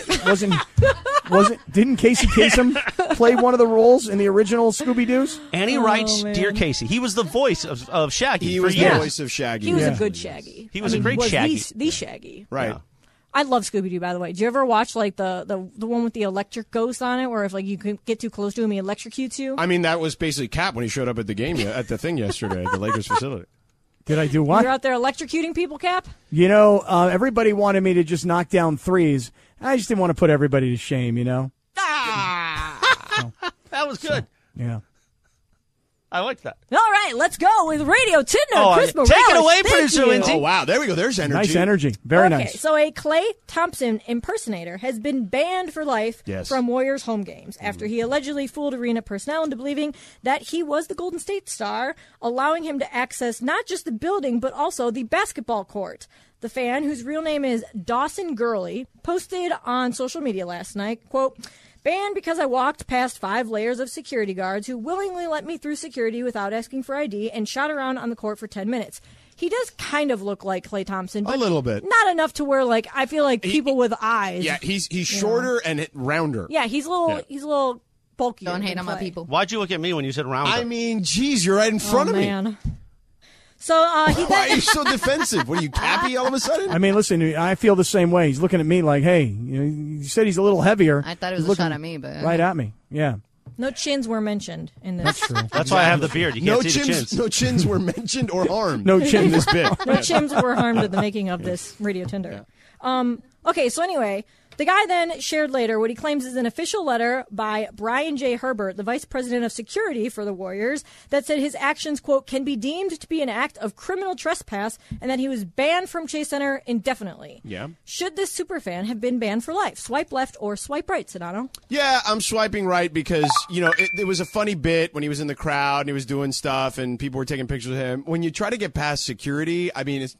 Didn't Casey Kasem play one of the roles in the original Scooby-Doo's? Annie writes, Dear Casey. He was the voice of Shaggy. He for was the years. voice of Shaggy. He was a good Shaggy. He was a great Shaggy. The Shaggy. Right. Yeah. I love Scooby-Doo, by the way. Did you ever watch like the one with the electric ghost on it, where if like you could get too close to him, he electrocutes you? I mean, that was basically Cap when he showed up at the game at the thing yesterday at the Lakers facility. Did I do what? You're out there electrocuting people, Cap? You know, everybody wanted me to just knock down threes. I just didn't want to put everybody to shame, you know? That was good. Yeah. I like that. All right, let's go with Radio Tinder. Oh, Chris Morales. take it away, Thank producer you. Lindsay. Oh, wow. There we go. There's energy. Nice energy. Very Okay, nice. so a Klay Thompson impersonator has been banned for life from Warriors home games after he allegedly fooled arena personnel into believing that he was the Golden State star, allowing him to access not just the building but also the basketball court. The fan, whose real name is Dawson Gurley, posted on social media last night, quote, "Banned because I walked past 5 layers of security guards who willingly let me through security without asking for ID and shot around on the court for 10 minutes. He does kind of look like Klay Thompson, but a little bit. Not enough to where like I feel like people with eyes. Yeah, he's shorter and rounder. Yeah, he's a little bulkier. Don't hate than on my Klay. people. Why'd you look at me when you said round? I mean, geez, you're right in front of me. Man. So he Why are then you so defensive? What are you, Cappy, all of a sudden? I mean, listen, I feel the same way. He's looking at me like, hey, you said he's a little heavier. I thought it was He's a shot looking at me, but right at me. Yeah. no chins were mentioned in this. That's true. That's why I have the beard. You can't see the chins. No chins were mentioned or harmed. No chin. in this bit. No chins were harmed in the making of this Radio Tinder. Okay, so anyway, the guy then shared later what he claims is an official letter by Brian J. Herbert, the vice president of security for the Warriors, that said his actions, quote, can be deemed to be an act of criminal trespass and that he was banned from Chase Center indefinitely. Yeah. Should this superfan have been banned for life? Swipe left or swipe right, Sedano? Yeah, I'm swiping right because, it was a funny bit when he was in the crowd and he was doing stuff and people were taking pictures of him. When you try to get past security, I mean, it's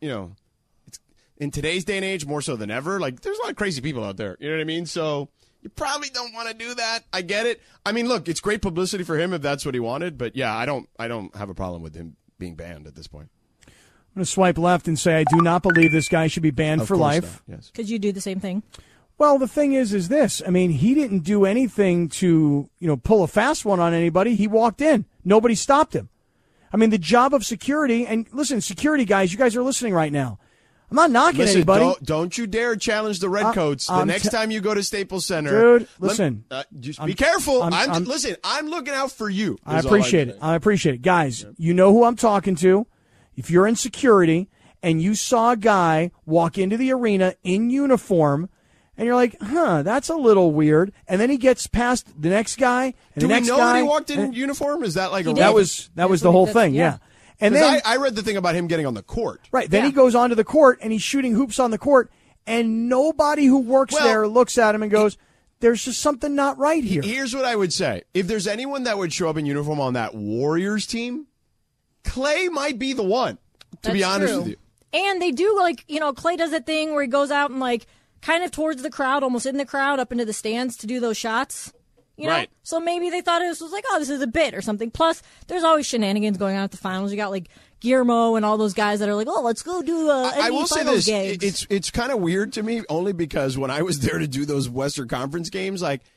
in today's day and age, more so than ever, like, there's a lot of crazy people out there. You know what I mean? So you probably don't want to do that. I get it. I mean, look, it's great publicity for him if that's what he wanted. But, yeah, I don't have a problem with him being banned at this point. I'm going to swipe left and say I do not believe this guy should be banned for life. Not, yes. Could you do the same thing? Well, the thing is this. I mean, he didn't do anything to, pull a fast one on anybody. He walked in. Nobody stopped him. I mean, the job of security, and listen, security guys, you guys are listening right now. I'm not knocking anybody. Don't you dare challenge the Redcoats the next time you go to Staples Center. Dude, listen. Just be careful. Listen, I'm looking out for you. I appreciate it. I appreciate it. Guys, you know who I'm talking to. If you're in security and you saw a guy walk into the arena in uniform, and you're like, that's a little weird. And then he gets past the next guy. And Do the next we know guy, that he walked in uniform? Is that like a that was the whole thing? Yeah. And then I read the thing about him getting on the court. Right. Then he goes onto the court and he's shooting hoops on the court, and nobody who works there looks at him and goes, "There's just something not right here." Here's what I would say: if there's anyone that would show up in uniform on that Warriors team, Klay might be the one. To be honest with you. And they do Klay does that thing where he goes out and kind of towards the crowd, almost in the crowd, up into the stands to do those shots. Right. So maybe they thought it was like, this is a bit or something. Plus, there's always shenanigans going on at the finals. You got Guillermo and all those guys that are like, let's go do I will say this: games. it's kind of weird to me, only because when I was there to do those Western Conference games,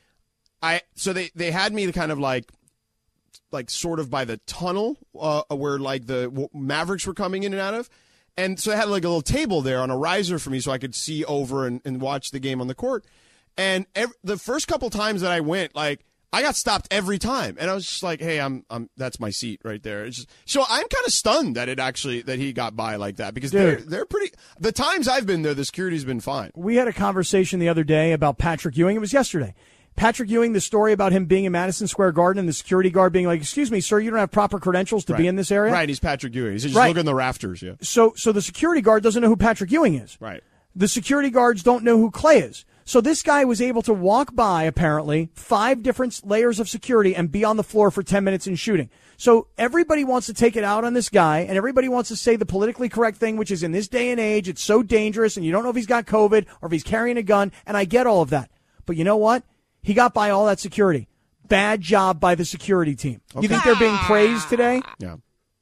so they had me kind of like sort of by the tunnel where the Mavericks were coming in and out of. And so I had a little table there on a riser for me so I could see over and watch the game on the court. And the first couple times that I went, I got stopped every time, and I was just like, "Hey, I'm that's my seat right there." It's just, so I'm kind of stunned that he got by like that because they're pretty. The times I've been there, the security's been fine. We had a conversation the other day about Patrick Ewing. It was yesterday. Patrick Ewing, the story about him being in Madison Square Garden and the security guard being like, "Excuse me, sir, you don't have proper credentials to be in this area." Right, he's Patrick Ewing. He's just looking in the rafters. Yeah. So the security guard doesn't know who Patrick Ewing is. Right. The security guards don't know who Clay is. So this guy was able to walk by, apparently, 5 different layers of security and be on the floor for 10 minutes and shooting. So everybody wants to take it out on this guy, and everybody wants to say the politically correct thing, which is in this day and age, it's so dangerous, and you don't know if he's got COVID or if he's carrying a gun, and I get all of that. But you know what? He got by all that security. Bad job by the security team. Okay. You think they're being praised today? Yeah.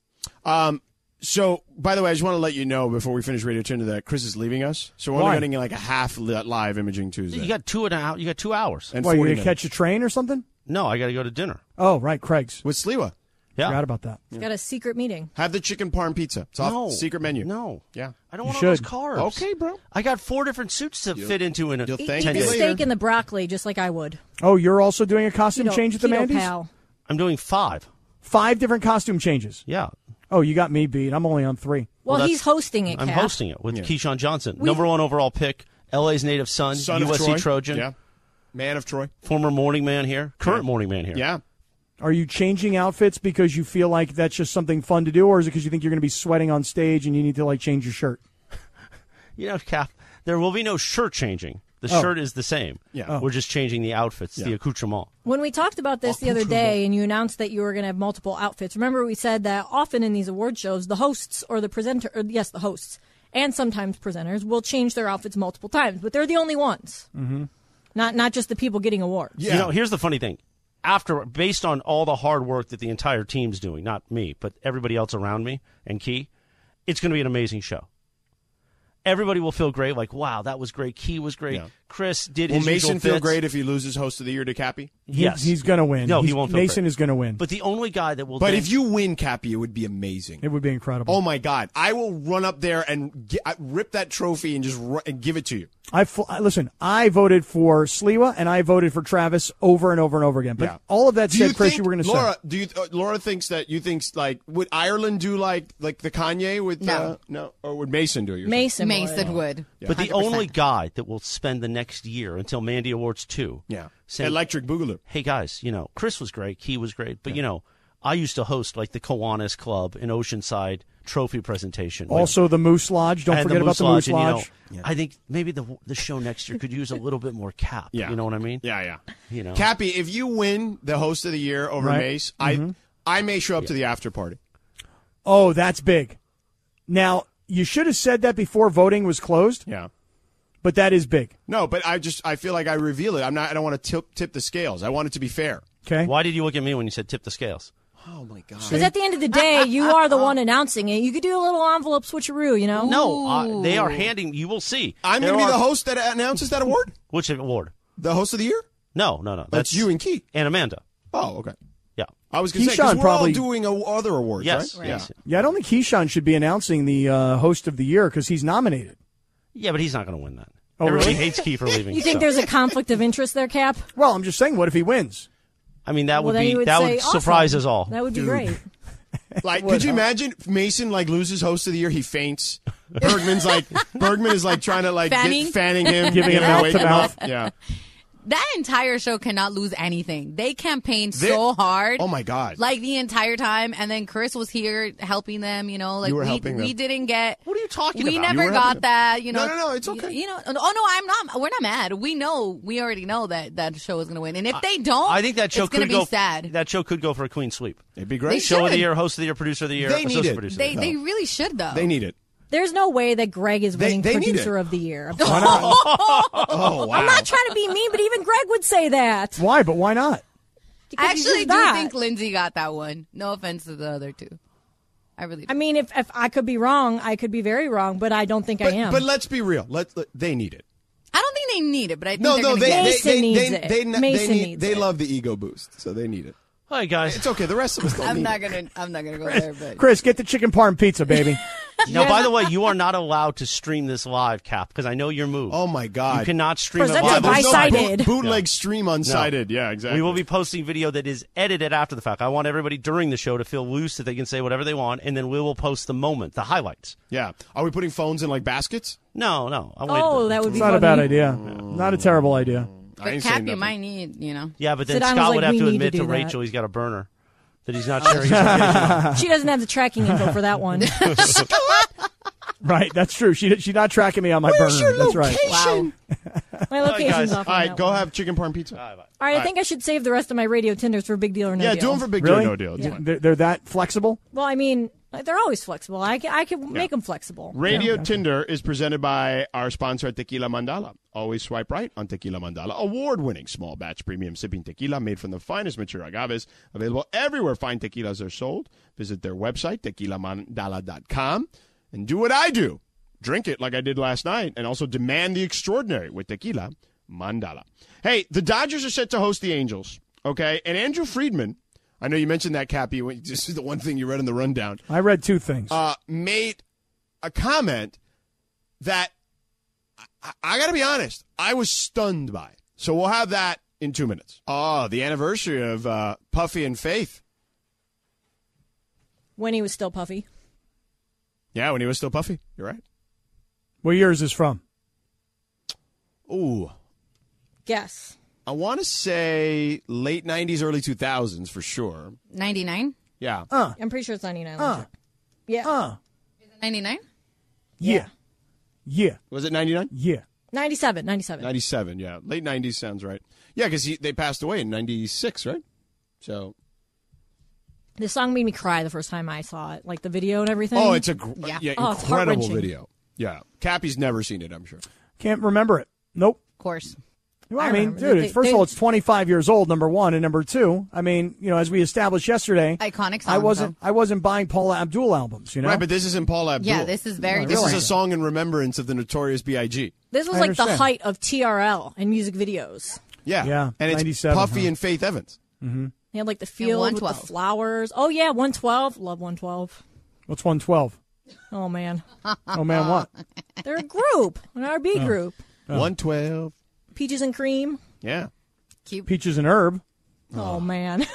So, by the way, I just want to let you know before we finish Radio Tinder that Chris is leaving us. So we're only getting like a half live Imaging Tuesday. You got 2 hours. And what, you going to catch a train or something? No, I got to go to dinner. Oh, right, Craig's. With Sliwa. Yeah. Forgot about that. He's got a secret meeting. Have the chicken parm pizza. It's off secret menu. No. Yeah. I don't want all those carbs. Okay, bro. I got 4 different suits to fit into in a You'll 10 thank Eat me the later. steak and the broccoli just like I would. Oh, you're also doing a costume change at the Keto Mandy's? pal. I'm doing 5. 5 different costume changes. Yeah. Oh, you got me beat. I'm only on 3. Well, he's hosting it, I'm Cap. hosting it with Keyshawn Johnson. Number 1 overall pick, LA's native son Son of USC Troy. Trojan. Yeah. Man of Troy. Former morning man here. Current morning man here. Yeah. Are you changing outfits because you feel like that's just something fun to do, or is it because you think you're going to be sweating on stage and you need to like change your shirt? You know, Cap, there will be no shirt changing. The shirt is the same. Yeah. We're just changing the outfits, the accoutrement. When we talked about this the other day and you announced that you were going to have multiple outfits, remember we said that often in these award shows, the hosts or the presenter, the hosts, and sometimes presenters will change their outfits multiple times, but they're the only ones. Mm-hmm. Not just the people getting awards. Yeah. You know, here's the funny thing. Based on all the hard work that the entire team's doing, not me, but everybody else around me and Key, it's going to be an amazing show. Everybody will feel great, like, wow, that was great. Key was great. Yeah. Chris did his usual Mason feel bits. great if he loses Host of the Year to Cappy? Yes. He's going to win. No, he won't feel Mason great. is going to win. But the only guy that will But if you win Cappy, it would be amazing. It would be incredible. Oh, my God. I will run up there and rip that trophy and just and give it to you. Listen, I voted for Sliwa and I voted for Travis over and over and over again. But all of that said, Chris, you were going to say. Laura thinks that like, would Ireland do like the Kanye with No. or would Mason do it? Mason would. Yeah. But the 100%. only guy that will spend the next year until Mandy Awards 2 saying, Electric Boogaloo. hey, guys, Chris was great, Key was great, but, I used to host, like, the Kiwanis Club in Oceanside trophy presentation. Also the Moose Lodge. Don't forget about the Moose and, Lodge. I think maybe the show next year could use a little bit more Cap. Yeah. You know what I mean? Yeah. Cappy, if you win the Host of the Year over Mace, I may show up to the after party. Oh, that's big. Now, you should have said that before voting was closed. Yeah. But that is big. No, but I feel like I reveal it. I don't want to tip the scales. I want it to be fair. Okay. Why did you look at me when you said tip the scales? Oh, my God. Because at the end of the day, you are the one announcing it. You could do a little envelope switcheroo, No, they are handing. You will see. I'm going to be the host that announces that award? Which award? The Host of the Year? No. That's you and Key. And Amanda. Oh, okay. Yeah. I was going to say, because we're all doing other awards, yes. right? Yes. Yeah, I don't think Keyshawn should be announcing the host of the year because he's nominated. Yeah, but he's not going to win that. Oh, Everybody really? hates Key for leaving. You think there's a conflict of interest there, Cap? Well, I'm just saying, what if he wins? I mean, that would then be you would that say, would surprise awesome. us all. That would be great. Like, could you imagine if Mason loses Host of the Year? He faints. Bergman is like trying to fanning him, giving him mouth to mouth. Yeah. That entire show cannot lose anything. They campaigned so hard. Oh my God! Like the entire time, and then Chris was here helping them. you were helping them. We didn't get. What are you talking we about? never got that. No, it's okay. Oh no, I'm not. We're not mad. We already know that show is going to win, and if they don't, I think that show it's going could to be go. sad. That show could go for a clean sweep. It'd be great. Show of the should. year, host of the year, producer of the year, They need associate it. producer. They really should though. They need it. There's no way that Greg is winning they need producer it. of the year. Why not? Oh, wow. I'm not trying to be mean, but even Greg would say that. Why? But why not? Because I he's actually just do that. think Lindsay got that one. No offense to the other two. I really do. I mean, if I could be wrong, I could be very wrong, but I don't think I am. But let's be real. They need it. I don't think they need it, but I think No, they're gonna get it. Mason needs it. Mason needs They it. love the ego boost, so they need it. Hi guys. It's okay. The rest of us don't I'm need not it. gonna go there, but Chris, get the chicken parm pizza, baby. Now, by the way, you are not allowed to stream this live, Cap, because I know your move. Oh, my God. You cannot stream it Presented live. by There's no Sided. bootleg stream unsighted. Yeah, exactly. We will be posting video that is edited after the fact. I want everybody during the show to feel loose that they can say whatever they want, and then we will post the moment, the highlights. Yeah. Are we putting phones in like baskets? No. Oh, that would It's be not funny. a bad idea. Not a terrible idea. I But ain't Cap, saying you nothing. might need, Yeah, but then Sid Down was Scott like, would have "We to need to admit do to that." Rachel he's got a burner that he's not sharing his location on. She doesn't have the tracking info for that one. Right, that's true. She's not tracking me on my burner. That's right. Wow. My location's off. All on right, that go one. have chicken parm pizza. All right, I think I should save the rest of my radio Tinders for Big Deal or No Yeah, Deal. do them for big Really? deal, no deal. It's fine. They're that flexible? Well, I mean, they're always flexible. I can make them flexible. Radio Tinder is presented by our sponsor, Tequila Mandala. Always swipe right on Tequila Mandala. Award-winning small batch premium sipping tequila made from the finest mature agaves. Available everywhere fine tequilas are sold. Visit their website, tequilamandala.com, and do what I do. Drink it like I did last night, and also demand the extraordinary with Tequila Mandala. Hey, the Dodgers are set to host the Angels, okay? And Andrew Friedman, I know you mentioned that, Cappy. This is the one thing you read in the rundown. I read two things. Made a comment that I got to be honest, I was stunned by. So we'll have that in 2 minutes. Oh, the anniversary of Puffy and Faith. When he was still puffy. Yeah, when he was still Puffy. You're right. What year is this from? Ooh, Guess. I want to say late 90s, early 2000s for sure. 99? Yeah. I'm pretty sure it's 99. Yeah. 99? Yeah. Yeah. Was it 99? Yeah. 97. 97, yeah. Late 90s sounds right. Yeah, because they passed away in 96, right? So. This song made me cry the first time I saw it, like the video and everything. Oh, it's a Yeah. Oh, it's incredible heart-wrenching. video. Yeah. Cappy's never seen it, I'm sure. Can't remember it. Nope. Of course. Well, I I mean, remember. dude, first of all, it's 25 years old, number one, and number two, I mean, as we established yesterday, Iconic song. I wasn't buying Paula Abdul albums, Right, but this isn't Paula Abdul. Yeah, this is very This different. is a song in remembrance of the Notorious B.I.G. This was I like the understand. height of TRL and music videos. Yeah. Yeah, And it's 97, Puffy huh? and Faith Evans. They had like the field with the 112. flowers. Oh yeah, 112. Love 112. What's 112? Oh man, Oh, man, what? they're a group, an R&B group. 112. Peaches and Cream. Yeah. Peaches and Herb. Oh man,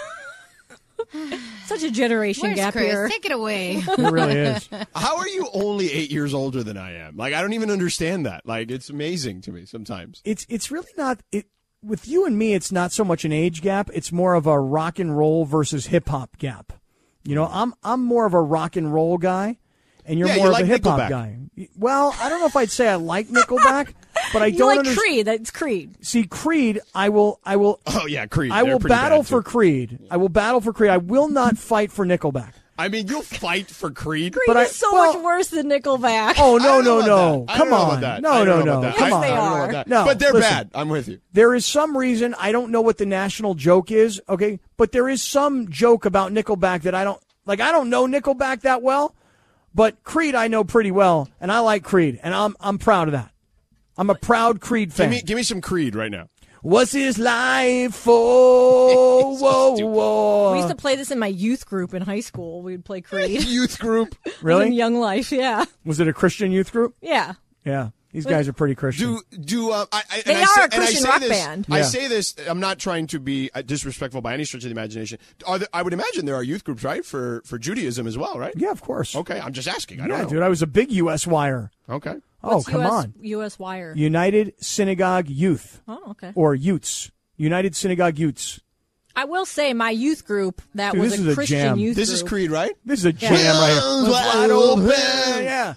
such a generation Where's gap Chris? here. Take it away. It really is. How are you only 8 years older than I am? Like, I don't even understand that. Like, it's amazing to me sometimes. It's really not with you and me, it's not so much an age gap, it's more of a rock and roll versus hip hop gap. I'm more of a rock and roll guy, and you're Yeah, more you of like a hip hop Nickelback. guy. Well, I don't know if I'd say I like Nickelback, but I You don't like understand. Creed? That's Creed. See, Creed, I will Oh, yeah, Creed. I They're will pretty battle bad, for too. Creed. I will battle for Creed. I will not fight for Nickelback. I mean, you'll fight for Creed. Creed But is so much worse than Nickelback. Oh, I no, don't know no, no. about that. I Come don't know on. about that. No, I don't no, know no. about that. Come Yes, on. they I don't know are. about that. No, but they're listen. bad. I'm with you. There is some reason, I don't know what the national joke is, okay, but there is some joke about Nickelback that I don't know Nickelback that well, but Creed I know pretty well, and I like Creed, and I'm proud of that. I'm a proud Creed fan. Give me some Creed right now. What's his life for? Whoa, whoa. We used to play this in my youth group in high school. We'd play Creed. Youth group. In Really? Young Life, yeah. Was it a Christian youth group? Yeah. Yeah. These guys are pretty Christian. They are a Christian rock band. I Yeah. say this. I'm not trying to be disrespectful by any stretch of the imagination. I would imagine there are youth groups, right, for Judaism as well, right? Yeah, of course. Okay, I'm just asking. I Yeah, don't know. dude, I was a big U.S. wire. Okay. Oh, What's come on. U.S. Wire. United Synagogue Youth, Oh, okay. or Utes. United Synagogue Utes. I will say my youth group that Dude, was this a is a Christian jam. youth This group. is Creed, right? This is a jam right here. Wide open. Yeah.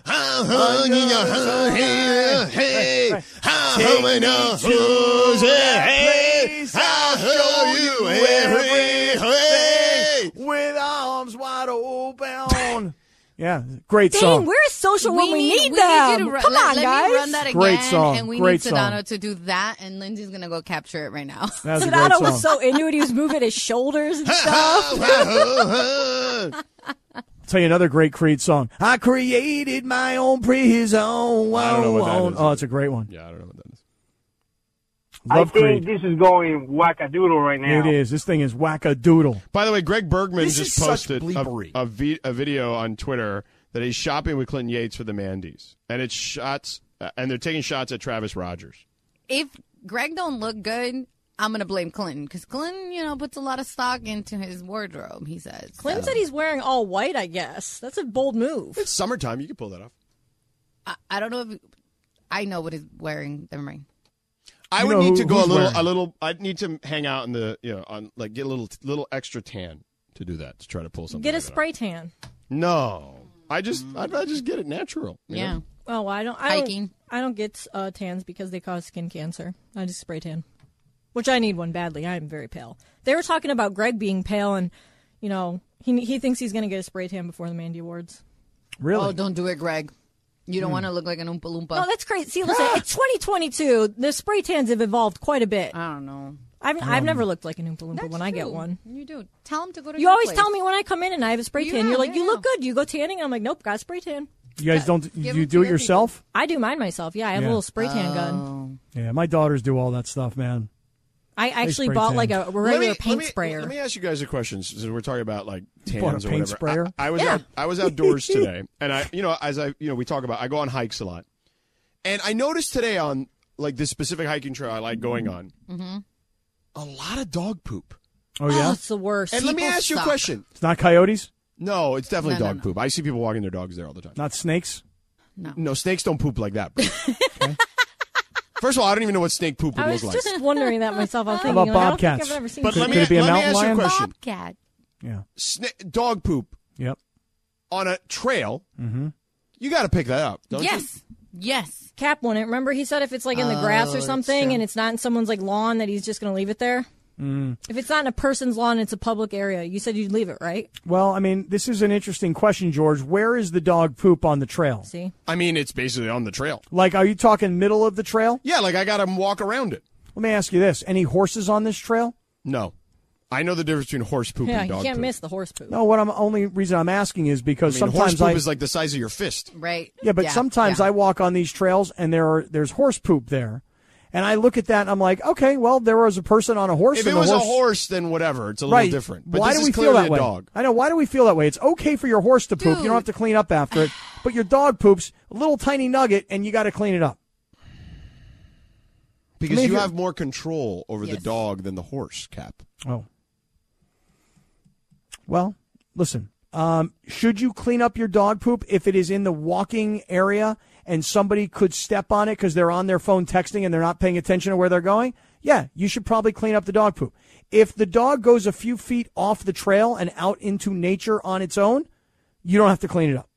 With arms wide open. Yeah, great Dang, song. where's social when we need you them? to Come on, let guys. me run that again. Great song, And we great need Sedano song. to do that, and Lindsay's going to go capture it right now. That was a great Sedano song. was so into it. He was moving his shoulders and stuff. I'll tell you another great Creed song. I created my own prison. I don't know what that is. Oh, it's a great one. Yeah, I don't know what that is. Love I think Creed. this is going wackadoodle right now. It is. This thing is wackadoodle. By the way, Greg Bergman This just is such posted bleepery. a video on Twitter that he's shopping with Clinton Yates for the Mandy's, and it's shots, and they're taking shots at Travis Rogers. If Greg don't look good, I'm going to blame Clinton because Clinton, puts a lot of stock into his wardrobe, he says. Clinton said he's wearing all white, I guess. That's a bold move. It's summertime. You can pull that off. I don't know if I know what he's wearing. Never mind. I would need to go a little. I'd need to hang out in the, get a little extra tan to do that, to try to pull something. Get a spray tan. No. I'd just get it natural. Yeah. know? Oh, I don't get tans because they cause skin cancer. I just spray tan, which I need one badly. I am very pale. They were talking about Greg being pale, and he thinks he's going to get a spray tan before the Mandy Awards. Really? Oh, don't do it, Greg. You don't want to look like an Oompa Loompa. No, that's crazy. See, listen, it's 2022. The spray tans have evolved quite a bit. I don't know. I've never looked like an Oompa Loompa when I get one. You do. Tell him to go to You your always place. tell me when I come in and I have a spray tan. You're like, you look good. You go tanning? And I'm like, nope, got a spray tan. You guys don't? You do it yourself? I do mine myself. Yeah, I have a little spray tan gun. Yeah, my daughters do all that stuff, man. I actually spray bought tan. like a regular paint sprayer. Let me ask you guys a question. Since we're talking about like tans bought a or paint whatever. sprayer? I was outdoors today, and we talk about, I go on hikes a lot, and I noticed today on like this specific hiking trail I like going on, a lot of dog poop. Oh yeah, it's the worst. And let me ask you a question. It's not coyotes. No, it's definitely No, dog no. poop. I see people walking their dogs there all the time. Not snakes. No, snakes don't poop like that. First of all, I don't even know what snake poop would I look was like. just wondering that myself. I'm How thinking, about like, I don't bobcats? think I've ever seen But that. let Could it be a me mountain ask you a lion? question. Bobcat. Yeah. Dog poop Yep. on a trail, you got to pick that up, don't you? Yes. Cap wouldn't. Remember, he said if it's like in the grass or something and it's not in someone's like lawn, that he's just going to leave it there. If it's not in a person's lawn, it's a public area. You said you'd leave it, right? Well, I mean, this is an interesting question, George. Where is the dog poop on the trail? See, I mean, it's basically on the trail. Like, are you talking middle of the trail? Yeah, like I got to walk around it. Let me ask you this: any horses on this trail? No. I know the difference between horse poop yeah, and you dog can't poop. miss the horse poop. No. Only reason I'm asking is because I mean, sometimes horse poop is like the size of your fist. Right. Yeah, but sometimes I walk on these trails and there's horse poop there. And I look at that and I'm like, okay, well, there was a person on a horse. If and it was the a horse, then whatever. It's a little right. different. But Why this do we is feel clearly that a way? dog. I know. Why do we feel that way? It's okay for your horse to poop. You don't have to clean up after it. But your dog poops a little tiny nugget and you got to clean it up. Because I mean, you have more control over the dog than the horse, Cap. Oh. Well, listen. Should you clean up your dog poop if it is in the walking area and somebody could step on it because they're on their phone texting and they're not paying attention to where they're going? Yeah, you should probably clean up the dog poop. If the dog goes a few feet off the trail and out into nature on its own, you don't have to clean it up.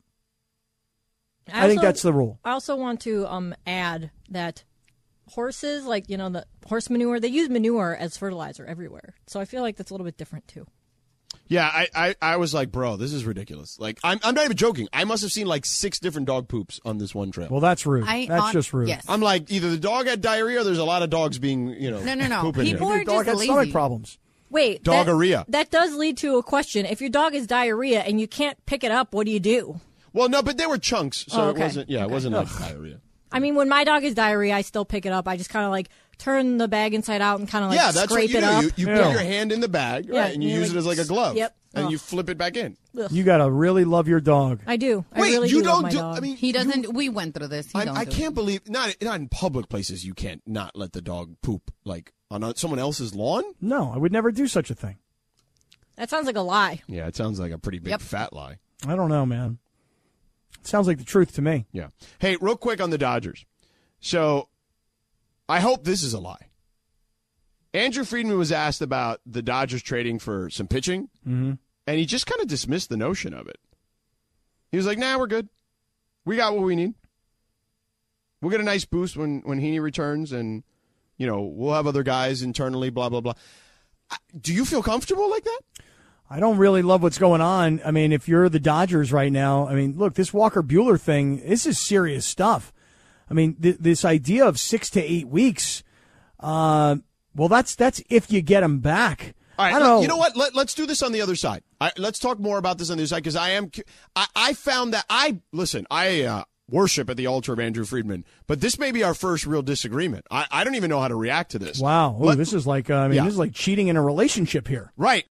I think that's the rule. I also want to add that horses, like, the horse manure, they use manure as fertilizer everywhere. So I feel like that's a little bit different, too. Yeah, I was like, bro, this is ridiculous. Like, I'm not even joking. I must have seen like 6 different dog poops on this one trail. Well, that's rude. That's just rude. Yes. I'm like, either the dog had diarrhea or there's a lot of dogs being, No. pooping People here. are Your dog just had lazy. stomach problems. Wait. Doggarrhea. That does lead to a question. If your dog has diarrhea and you can't pick it up, what do you do? Well, no, but they were chunks, so okay. it wasn't. Yeah, it wasn't like diarrhea. I mean, when my dog has diarrhea, I still pick it up. I just kind of like turn the bag inside out and kind of like Yeah, that's what scrape you it do. up. You put your hand in the bag, right, and you use it as like a glove. Yep. And you flip it back in. You got to really love your dog. I do. I Wait, really you do love don't my do. dog. I mean, He doesn't. We went through this. I can't believe not in public places. You can't not let the dog poop like on someone else's lawn. No, I would never do such a thing. That sounds like a lie. Yeah, it sounds like a pretty big fat lie. I don't know, man. It sounds like the truth to me. Yeah. Hey, real quick on the Dodgers. So, I hope this is a lie. Andrew Friedman was asked about the Dodgers trading for some pitching, and he just kind of dismissed the notion of it. He was like, nah, we're good. We got what we need. We'll get a nice boost when Heaney returns, and, we'll have other guys internally, blah, blah, blah. Do you feel comfortable like that? I don't really love what's going on. I mean, if you're the Dodgers right now, I mean, look, this Walker Buehler thing, this is serious stuff. I mean, this idea of 6 to 8 weeks, well, that's if you get him back. All right, I don't know. You know what? Let's do this on the other side. Let's talk more about this on the other side because I found that I worship at the altar of Andrew Friedman, but this may be our first real disagreement. I don't even know how to react to this. Wow. Ooh, this is like, this is like cheating in a relationship here. Right.